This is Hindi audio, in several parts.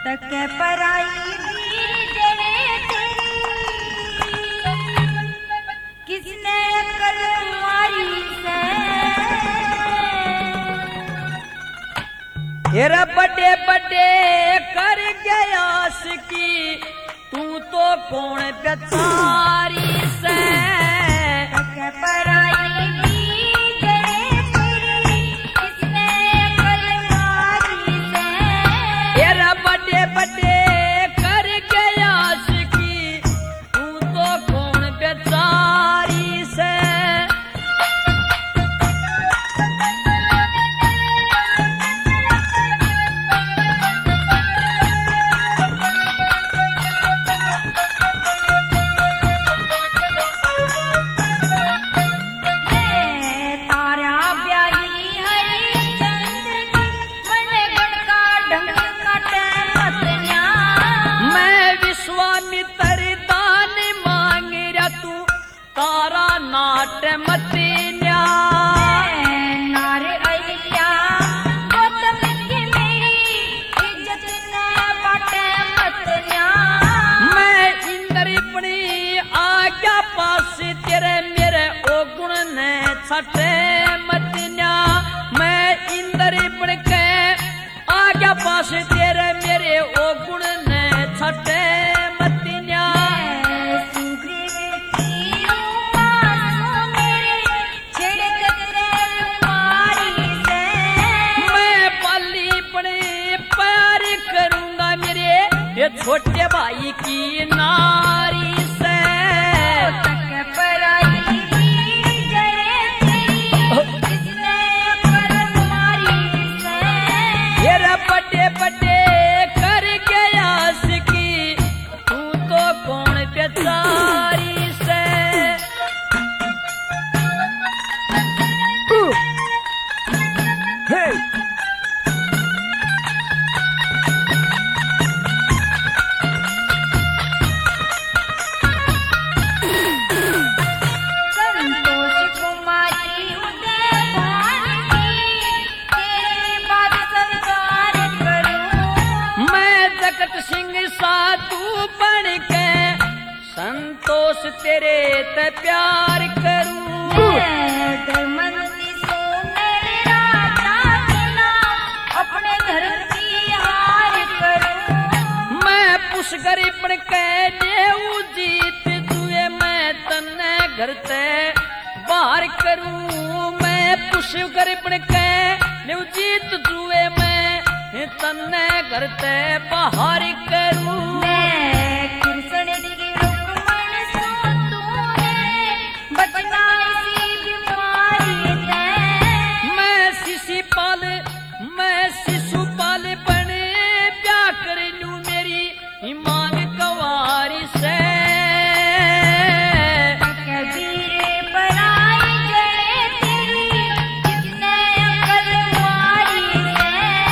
तक पराई किसने कल मारी से हेरा बड़े बड़े कर गया की तू तो कौन बेचारी से तक पराई किसने कल मारी से हेरा बड़े बड़े कर गया की तू तो कौन बेचारी से तारा नाट मती न्या नार अलिया गौतम की मेरी इज्जत न बाटे मत न्या मैं इंद्र अपनी आज्ञा पास तेरे मेरे ओ गुण ने छटे मत न्या मैं इंद्र अपने के आज्ञा पास तेरे मेरे ओ गुण ने छटे मत न्या ये छोटे भाई की नारी से तक पराई किसने कल मारी से ये बड़े बड़े कर गया की तू तो कौन बेचारी से साधु बन के संतोष तेरे ते प्यार करूं अपने धर्म की हार करूं मैं पुष गरीब के देऊ जीत तुए मैं तन्ने घर ते बाहर करूं मैं पुष गरीब के देऊ जीत तुए मैं तन्ने घर ते बाहर करूं मैं कृष्ण की रुक्मण सो तूने बचना इसी बीमारी से मैं शिशुपाल बने ब्याह कर लूं मेरी मांग कवारी से कबीर पराई जड़े तेरी किसने कल मारी से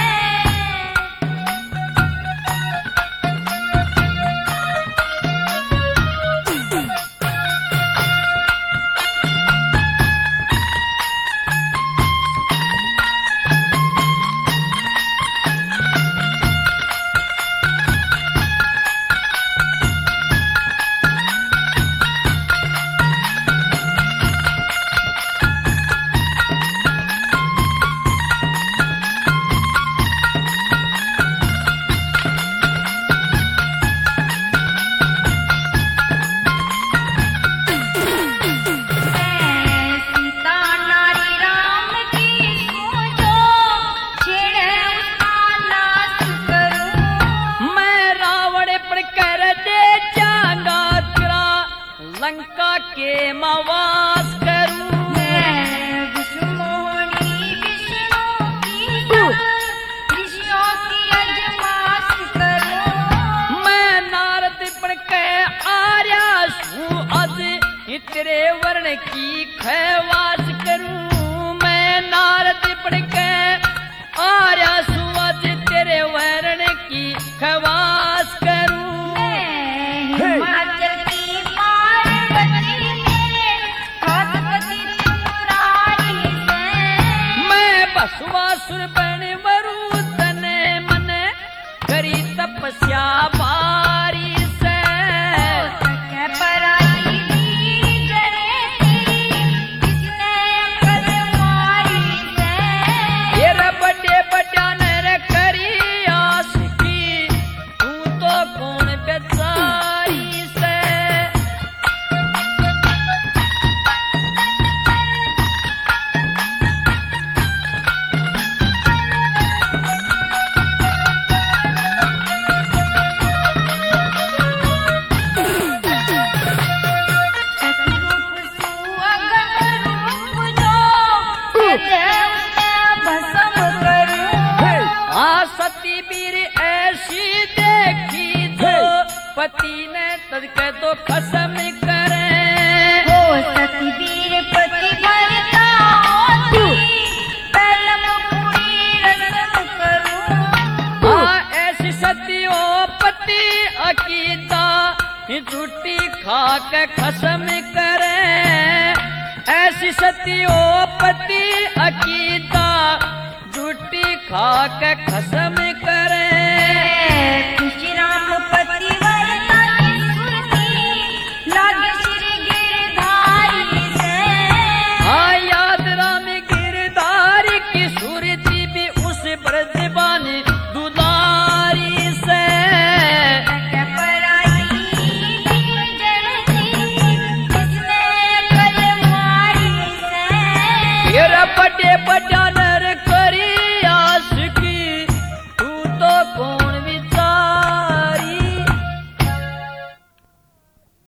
लंका के मवास करूं मैं विष्णुमोनी विष्णु की ऋषियों की अजमास करूं मैं नारद बन के आर्या हूँ अज तेरे वर्ण की खवास करूं मैं नारद बन के आर्या हूँ अज तेरे वर्ण की खवास करूं हिमाचल की पार्वती मेरे खासपति त्रिपुरारी से मैं भस्मासुर बन मरू तने मन करी तप तपस्या बारी से सके पराई दी जरे तेरी किसने अकल मारी से ये रे बड़े बड़ा ने करी आशिकी तू तो कौन बेचारी से सतरूप सुअगन रूप जो देव ने भस्म करूं हाँ सती वीर ऐसी देखी जो पति ने तड़के तो कसम करे हो सती वीर पति भरता होती पहलम पूरी रसम करूं हाँ ऐसी सती ओ पति अकीदा झूठी खा के कसम करे ऐसी सती ओ पति अकीदा झूठी खा के कसम